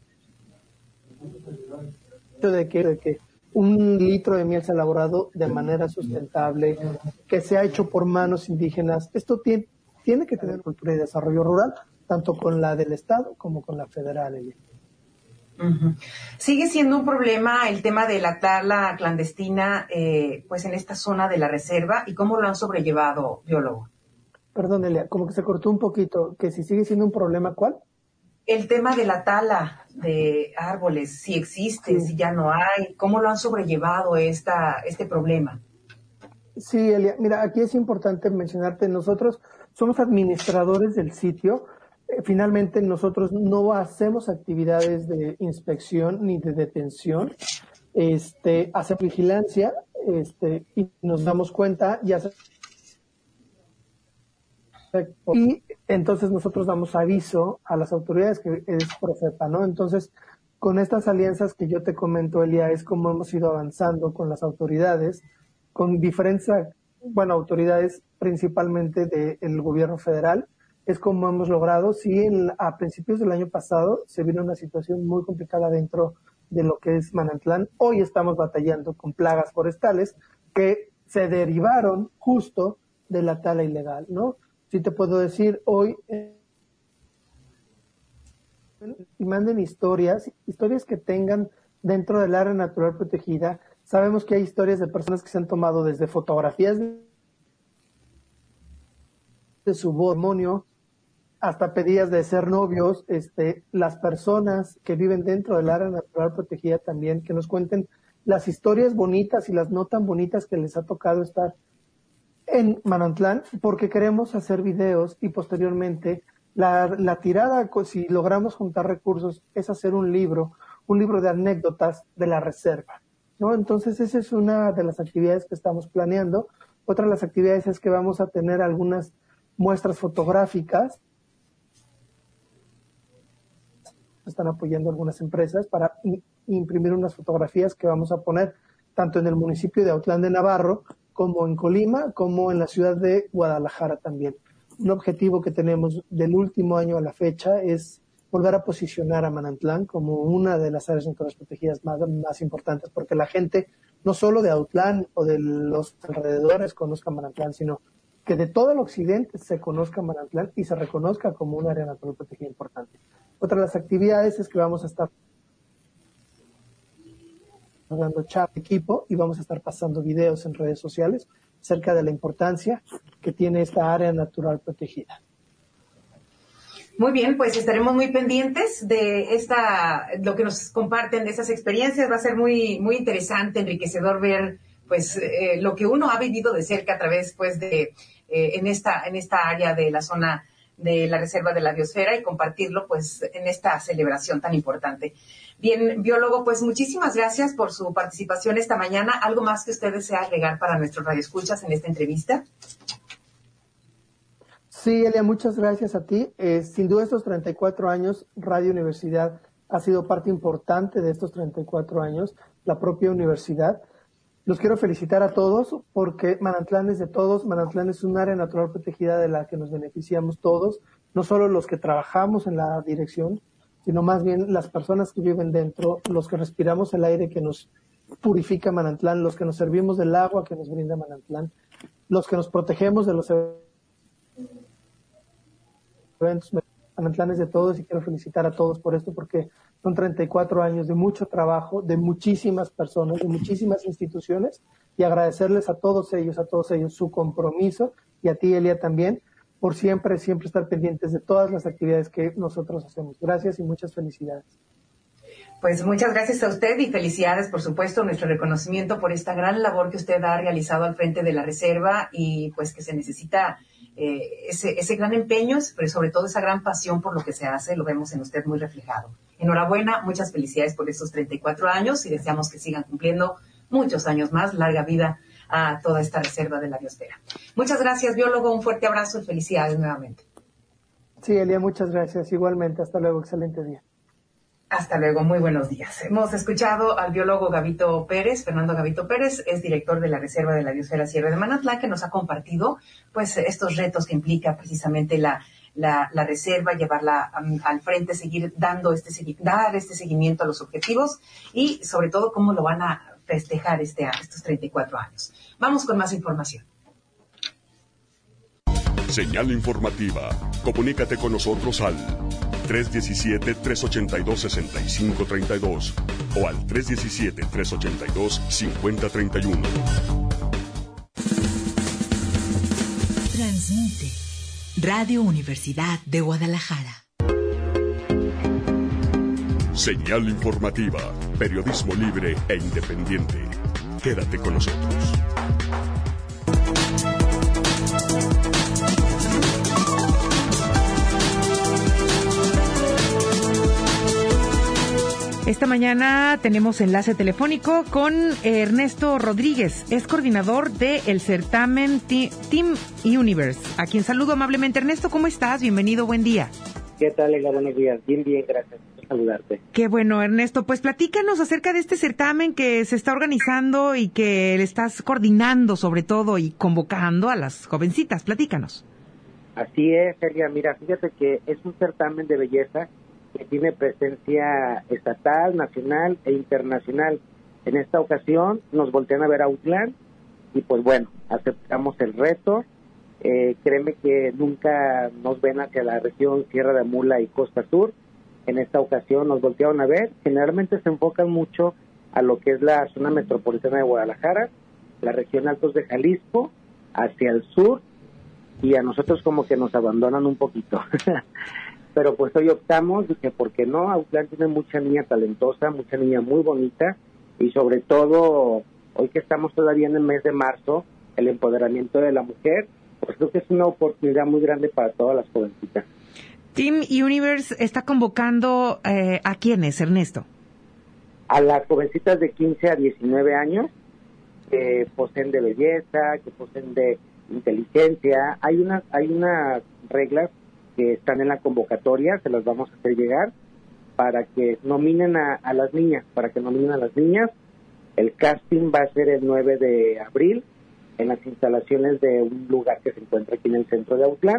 de que, de que un litro de miel se ha elaborado de manera sustentable, que se ha hecho por manos indígenas, esto tiene, tiene que tener cultura y desarrollo rural, tanto con la del Estado como con la federal. Elia. Uh-huh. Sigue siendo un problema el tema de la tala clandestina eh, pues en esta zona de la reserva, y cómo lo han sobrellevado, biólogo. Perdón, Elia, como que se cortó un poquito, que si sigue siendo un problema, ¿cuál? El tema de la tala de árboles, si existe, sí. si ya no hay, ¿cómo lo han sobrellevado esta, este problema? Sí, Elia, mira, aquí es importante mencionarte, nosotros somos administradores del sitio. Finalmente nosotros no hacemos actividades de inspección ni de detención, este, hacemos vigilancia, este, y nos damos cuenta y hace... y entonces nosotros damos aviso a las autoridades que es Profepa, ¿no? Entonces, con estas alianzas que yo te comento, Elia, es como hemos ido avanzando con las autoridades, con diferentes, bueno, autoridades principalmente del gobierno federal. Es como hemos logrado, sí, en, a principios del año pasado se vino una situación muy complicada dentro de lo que es Manantlán. Hoy estamos batallando con plagas forestales que se derivaron justo de la tala ilegal, ¿no? Sí te puedo decir, hoy, eh, y manden historias, historias que tengan dentro del área natural protegida. Sabemos que hay historias de personas que se han tomado desde fotografías de, de su matrimonio, hasta pedidas de ser novios, este, las personas que viven dentro del área natural protegida también, que nos cuenten las historias bonitas y las no tan bonitas que les ha tocado estar en Manantlán, porque queremos hacer videos y posteriormente la, la tirada, si logramos juntar recursos, es hacer un libro, un libro de anécdotas de la reserva, ¿no? Entonces esa es una de las actividades que estamos planeando. Otra de las actividades es que vamos a tener algunas muestras fotográficas. Están apoyando algunas empresas para imprimir unas fotografías que vamos a poner tanto en el municipio de Autlán de Navarro como en Colima, como en la ciudad de Guadalajara también. Un objetivo que tenemos del último año a la fecha es volver a posicionar a Manantlán como una de las áreas naturales protegidas más, más importantes, porque la gente no solo de Autlán o de los alrededores conozca Manantlán, sino que de todo el occidente se conozca Manantlán y se reconozca como un área natural protegida importante. Otra de las actividades es que vamos a estar dando chat de equipo y vamos a estar pasando videos en redes sociales acerca de la importancia que tiene esta área natural protegida. Muy bien, pues estaremos muy pendientes de esta, lo que nos comparten de esas experiencias. Va a ser muy, muy interesante, enriquecedor ver, pues, eh, lo que uno ha vivido de cerca a través, pues, de, eh, en esta, en esta área de la zona de la Reserva de la Biosfera y compartirlo, pues, en esta celebración tan importante. Bien, biólogo, pues muchísimas gracias por su participación esta mañana. ¿Algo más que usted desea agregar para nuestros radioescuchas en esta entrevista? Sí, Elia, muchas gracias a ti. Eh, sin duda estos treinta y cuatro años, Radio Universidad ha sido parte importante de estos treinta y cuatro años, la propia universidad. Los quiero felicitar a todos porque Manantlán es de todos. Manantlán es un área natural protegida de la que nos beneficiamos todos, no solo los que trabajamos en la dirección, sino más bien las personas que viven dentro, los que respiramos el aire que nos purifica Manantlán, los que nos servimos del agua que nos brinda Manantlán, los que nos protegemos de los eventos. Manantlán es de todos y quiero felicitar a todos por esto porque son treinta y cuatro años de mucho trabajo, de muchísimas personas, de muchísimas instituciones y agradecerles a todos ellos, a todos ellos su compromiso y a ti, Elia, también, por siempre, siempre estar pendientes de todas las actividades que nosotros hacemos. Gracias y muchas felicidades. Pues muchas gracias a usted y felicidades, por supuesto, nuestro reconocimiento por esta gran labor que usted ha realizado al frente de la reserva y pues que se necesita eh, ese, ese gran empeño, pero sobre todo esa gran pasión por lo que se hace, lo vemos en usted muy reflejado. Enhorabuena, muchas felicidades por estos treinta y cuatro años y deseamos que sigan cumpliendo muchos años más, larga vida a toda esta reserva de la biosfera. Muchas gracias, biólogo, un fuerte abrazo y felicidades nuevamente. Sí, Elia, muchas gracias. Igualmente, hasta luego, excelente día. Hasta luego, muy buenos días. Hemos escuchado al biólogo Gavito Pérez, Fernando Gavito Pérez, es director de la Reserva de la Biosfera Sierra de Manantlán, que nos ha compartido pues estos retos que implica precisamente la, la, la reserva, llevarla um, al frente, seguir dando este, dar este seguimiento a los objetivos y sobre todo cómo lo van a festejar este, estos treinta y cuatro años. Vamos con más información. Señal informativa. Comunícate con nosotros al tres uno siete, tres ocho dos, seis cinco tres dos o al tres uno siete, tres ocho dos, cinco cero tres uno. Transmite Radio Universidad de Guadalajara. Señal informativa. Periodismo libre e independiente. Quédate con nosotros. Esta mañana tenemos enlace telefónico con Ernesto Rodríguez, es coordinador del certamen Team Universe, a quien saludo amablemente. Ernesto, ¿cómo estás? Bienvenido, buen día. ¿Qué tal, Ela? Buenos días. Bien, bien, gracias por saludarte. Qué bueno, Ernesto. Pues platícanos acerca de este certamen que se está organizando y que le estás coordinando sobre todo y convocando a las jovencitas. Platícanos. Así es, Elia. Mira, fíjate que es un certamen de belleza que tiene presencia estatal, nacional e internacional. En esta ocasión nos voltean a ver a Autlán y pues bueno, aceptamos el reto. Eh, créeme que nunca nos ven hacia la región Sierra de Amula y Costa Sur. En esta ocasión nos voltearon a ver. Generalmente se enfocan mucho a lo que es la zona metropolitana de Guadalajara, la región Altos de Jalisco, hacia el sur, y a nosotros como que nos abandonan un poquito. Pero pues hoy optamos, dije, ¿por qué no? Autlán tiene mucha niña talentosa, mucha niña muy bonita, y sobre todo, hoy que estamos todavía en el mes de marzo, el empoderamiento de la mujer, pues creo que es una oportunidad muy grande para todas las jovencitas. Team Universe está convocando eh, ¿a quiénes, Ernesto? A las jovencitas de quince a diecinueve años, que poseen de belleza, que poseen de inteligencia. Hay unas, hay unas reglas que están en la convocatoria, se las vamos a hacer llegar, para que nominen a, a las niñas, para que nominen a las niñas. El casting va a ser el nueve de abril, en las instalaciones de un lugar que se encuentra aquí en el centro de Autlán.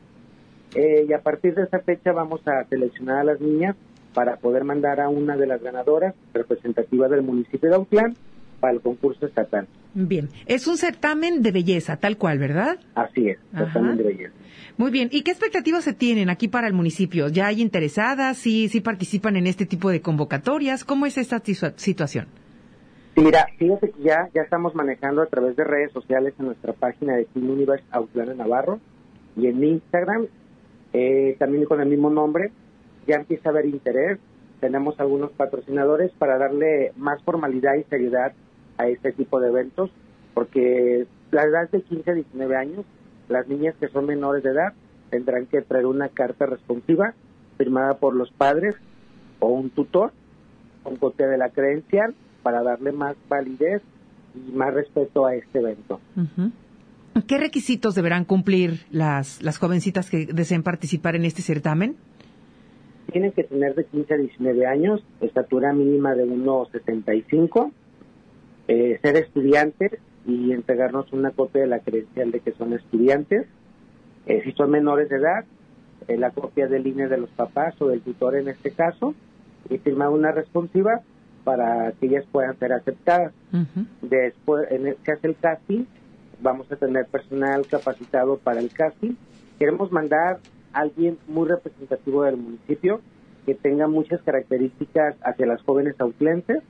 Eh, y a partir de esa fecha vamos a seleccionar a las niñas para poder mandar a una de las ganadoras representativas del municipio de Autlán para el concurso estatal. Bien, es un certamen de belleza, tal cual, ¿verdad? Así es, certamen de belleza. Muy bien, ¿y qué expectativas se tienen aquí para el municipio? ¿Ya hay interesadas? ¿Sí, sí participan en este tipo de convocatorias? ¿Cómo es esta situación? Sí, mira, fíjate que ya, ya estamos manejando a través de redes sociales en nuestra página de Team Universe Autlán de Navarro y en Instagram, eh, también con el mismo nombre, ya empieza a haber interés. Tenemos algunos patrocinadores para darle más formalidad y seriedad a este tipo de eventos, porque la edad de quince a diecinueve años, las niñas que son menores de edad tendrán que traer una carta responsiva firmada por los padres o un tutor con copia de la credencial para darle más validez y más respeto a este evento. Uh-huh. ¿Qué requisitos deberán cumplir las, las jovencitas que deseen participar en este certamen? Tienen que tener de quince a diecinueve años, estatura mínima de uno setenta y cinco, eh, ser estudiantes y entregarnos una copia de la credencial de que son estudiantes. Eh, si son menores de edad, eh, la copia del I N E de los papás o del tutor en este caso, y firmar una responsiva para que ellas puedan ser aceptadas. Uh-huh. Después en el, se hace el casting, vamos a tener personal capacitado para el casting. Queremos mandar a alguien muy representativo del municipio, que tenga muchas características hacia las jóvenes autlenses,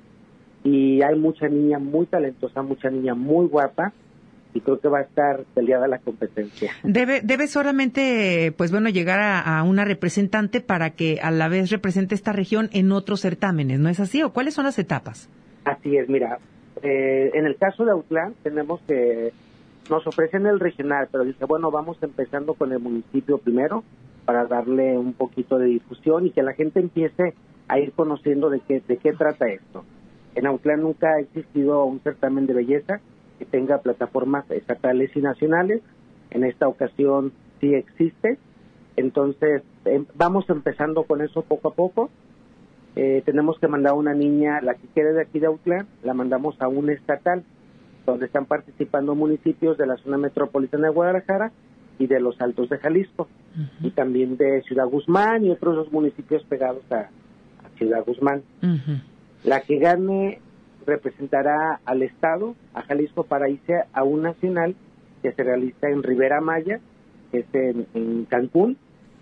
y hay mucha niña muy talentosa, mucha niña muy guapa, y creo que va a estar peleada la competencia. Debe debe solamente, pues bueno, llegar a, a una representante para que a la vez represente esta región en otros certámenes, ¿no es así? ¿O cuáles son las etapas? Así es, mira, eh, en el caso de Autlán tenemos que, nos ofrecen el regional, pero dice, bueno, vamos empezando con el municipio primero, para darle un poquito de difusión y que la gente empiece a ir conociendo de qué, de qué trata esto. En Autlán nunca ha existido un certamen de belleza que tenga plataformas estatales y nacionales. En esta ocasión sí existe. Entonces, eh, vamos empezando con eso poco a poco. Eh, tenemos que mandar a una niña, la que quede de aquí de Autlán, la mandamos a un estatal, donde están participando municipios de la zona metropolitana de Guadalajara y de los Altos de Jalisco, uh-huh. y también de Ciudad Guzmán y otros dos municipios pegados a, a Ciudad Guzmán. Uh-huh. La que gane representará al Estado, a Jalisco, para irse a un nacional que se realiza en Ribera Maya, que es en, en Cancún,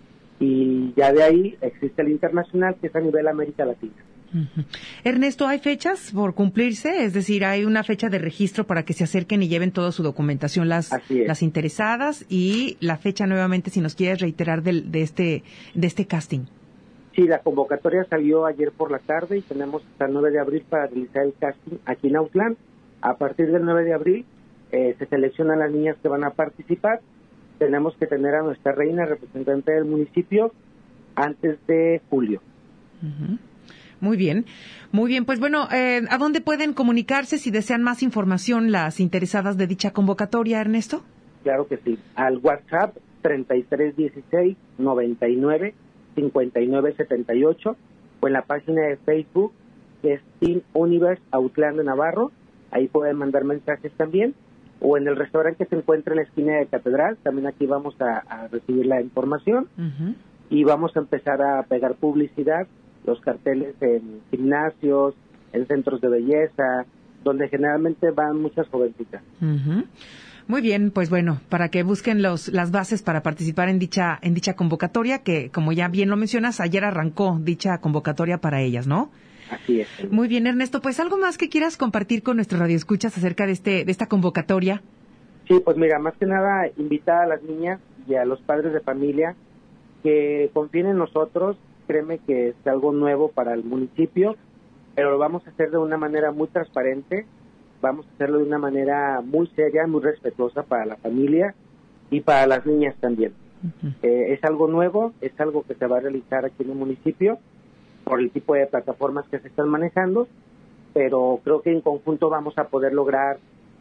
y ya de ahí existe el internacional, que es a nivel América Latina. Uh-huh. Ernesto, ¿hay fechas por cumplirse? Es decir, ¿hay una fecha de registro para que se acerquen y lleven toda su documentación las, las interesadas? Y la fecha nuevamente, si nos quieres reiterar, del, de, este, de este casting. Sí, la convocatoria salió ayer por la tarde y tenemos hasta el nueve de abril para realizar el casting aquí en Autlán. A partir del nueve de abril eh, se seleccionan las niñas que van a participar. Tenemos que tener a nuestra reina representante del municipio antes de julio. Uh-huh. Muy bien, muy bien. Pues bueno, eh, ¿a dónde pueden comunicarse si desean más información las interesadas de dicha convocatoria, Ernesto? Claro que sí. Al WhatsApp treinta y tres dieciséis noventa y nueve cincuenta y nueve setenta y ocho o en la página de Facebook que es Team Universe Autlán de Navarro. Ahí pueden mandar mensajes también. O en el restaurante que se encuentra en la esquina de Catedral. También aquí vamos a, a recibir la información. Uh-huh. Y vamos a empezar a pegar publicidad, los carteles en gimnasios, en centros de belleza, donde generalmente van muchas jovencitas. Uh-huh. Muy bien, pues bueno, para que busquen los, las bases para participar en dicha, en dicha convocatoria, que como ya bien lo mencionas, ayer arrancó dicha convocatoria para ellas, ¿no? Así es. Muy bien, Ernesto, pues algo más que quieras compartir con nuestros radioescuchas acerca de este, de esta convocatoria. Sí, pues mira, más que nada invitar a las niñas y a los padres de familia que confíen en nosotros. Créeme que es algo nuevo para el municipio, pero lo vamos a hacer de una manera muy transparente, vamos a hacerlo de una manera muy seria, muy respetuosa para la familia y para las niñas también. Uh-huh. Eh, es algo nuevo, es algo que se va a realizar aquí en el municipio por el tipo de plataformas que se están manejando, pero creo que en conjunto vamos a poder lograr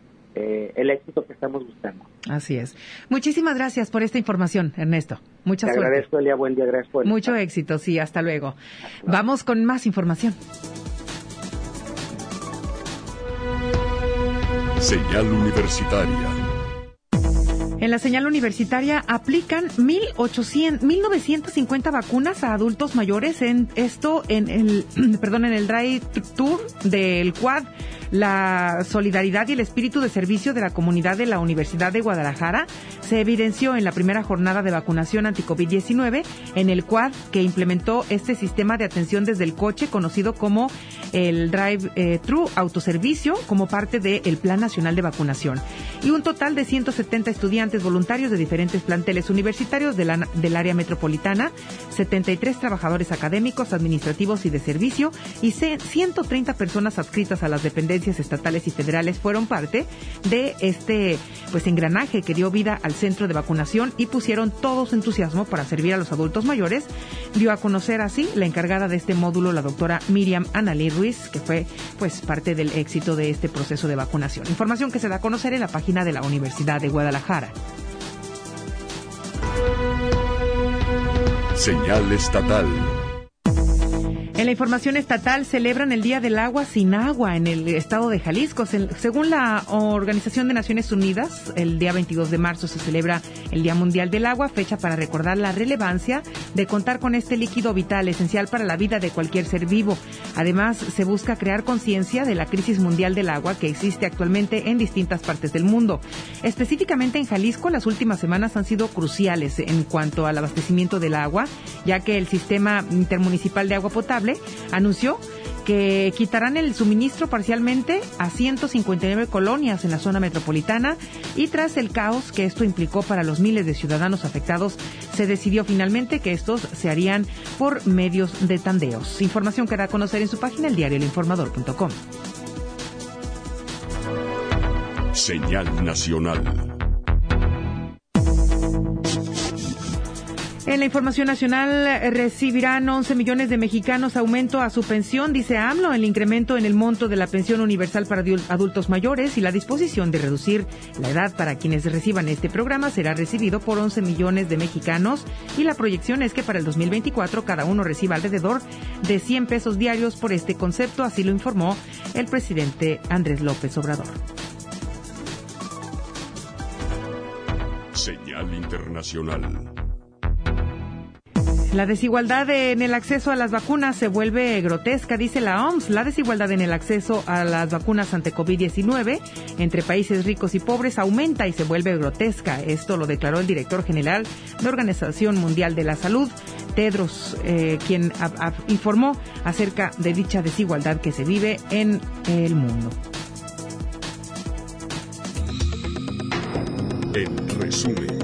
eh, el éxito que estamos buscando. Así es. Muchísimas gracias por esta información, Ernesto. Mucha Te suerte. Te agradezco, Elia. Buen día. Gracias por el Mucho espacio. Éxito. Sí, hasta luego. Hasta luego. Vamos con más información. Señal Universitaria. En la señal universitaria aplican mil novecientas cincuenta vacunas a adultos mayores, en esto en el perdón en el Drive Tour del Quad. La solidaridad y el espíritu de servicio de la comunidad de la Universidad de Guadalajara se evidenció en la primera jornada de vacunación anti-COVID diecinueve en el Quad, que implementó este sistema de atención desde el coche conocido como el Drive-Thru Autoservicio como parte del Plan Nacional de Vacunación. Y un total de ciento setenta estudiantes voluntarios de diferentes planteles universitarios de la, del área metropolitana, setenta y tres trabajadores académicos, administrativos y de servicio y ciento treinta personas adscritas a las dependencias estatales y federales fueron parte de este pues engranaje que dio vida al centro de vacunación y pusieron todo su entusiasmo para servir a los adultos mayores. Dio a conocer así la encargada de este módulo, la doctora Miriam Analí Ruiz, que fue pues parte del éxito de este proceso de vacunación. Información que se da a conocer en la página de la Universidad de Guadalajara. Señal estatal. En la información estatal, celebran el Día del Agua sin agua en el estado de Jalisco. Según la Organización de Naciones Unidas, el día veintidós de marzo se celebra el Día Mundial del Agua, fecha para recordar la relevancia de contar con este líquido vital, esencial para la vida de cualquier ser vivo. Además, se busca crear conciencia de la crisis mundial del agua que existe actualmente en distintas partes del mundo. Específicamente en Jalisco, las últimas semanas han sido cruciales en cuanto al abastecimiento del agua, ya que el Sistema Intermunicipal de Agua Potable anunció que quitarán el suministro parcialmente a ciento cincuenta y nueve colonias en la zona metropolitana, y tras el caos que esto implicó para los miles de ciudadanos afectados, se decidió finalmente que estos se harían por medios de tandeos. Información que da a conocer en su página el diario el informador punto com. Señal nacional. En la información nacional, recibirán once millones de mexicanos aumento a su pensión, dice AMLO. El incremento en el monto de la pensión universal para adultos mayores y la disposición de reducir la edad para quienes reciban este programa será recibido por once millones de mexicanos, y la proyección es que para el dos mil veinticuatro cada uno reciba alrededor de cien pesos diarios por este concepto, así lo informó el presidente Andrés López Obrador. Señal internacional. La desigualdad en el acceso a las vacunas se vuelve grotesca, dice la O M S. La desigualdad en el acceso a las vacunas ante COVID diecinueve entre países ricos y pobres aumenta y se vuelve grotesca. Esto lo declaró el director general de la Organización Mundial de la Salud, Tedros, eh, quien a, a, informó acerca de dicha desigualdad que se vive en el mundo. En resumen.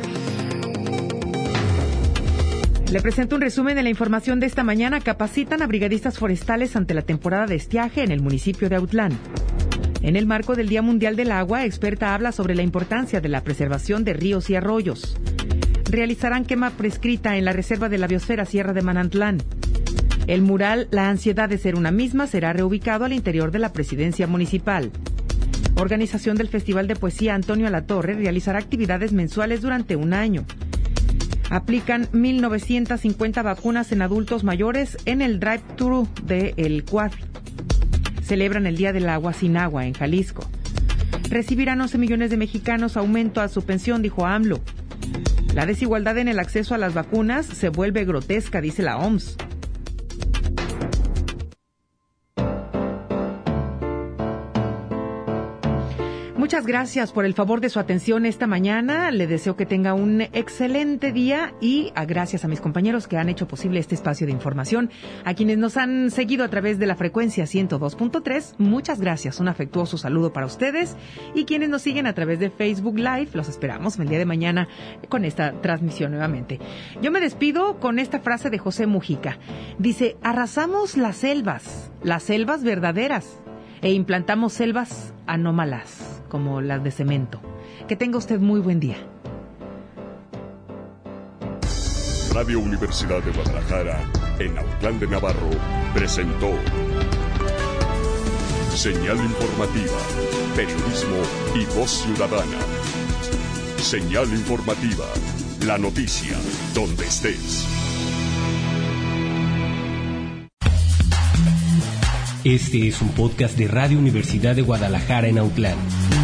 Le presento un resumen de la información de esta mañana. Capacitan a brigadistas forestales ante la temporada de estiaje en el municipio de Autlán. En el marco del Día Mundial del Agua, experta habla sobre la importancia de la preservación de ríos y arroyos. Realizarán quema prescrita en la Reserva de la Biosfera Sierra de Manantlán. El mural La ansiedad de ser una misma será reubicado al interior de la presidencia municipal. Organización del Festival de Poesía Antonio Alatorre realizará actividades mensuales durante un año. Aplican mil novecientas cincuenta vacunas en adultos mayores en el drive-thru de El Cuad. Celebran el Día del Agua sin agua en Jalisco. Recibirán once millones de mexicanos aumento a su pensión, dijo AMLO. La desigualdad en el acceso a las vacunas se vuelve grotesca, dice la O M S. Muchas gracias por el favor de su atención esta mañana. Le deseo que tenga un excelente día y a gracias a mis compañeros que han hecho posible este espacio de información. A quienes nos han seguido a través de la frecuencia ciento dos punto tres, muchas gracias. Un afectuoso saludo para ustedes. Y quienes nos siguen a través de Facebook Live, los esperamos el día de mañana con esta transmisión nuevamente. Yo me despido con esta frase de José Mujica. Dice, arrasamos las selvas, las selvas verdaderas, e implantamos selvas anómalas, como las de cemento. Que tenga usted muy buen día. Radio Universidad de Guadalajara, en Autlán de Navarro, presentó Señal Informativa, Periodismo y Voz Ciudadana. Señal Informativa, la noticia, donde estés. Este es un podcast de Radio Universidad de Guadalajara en Autlán.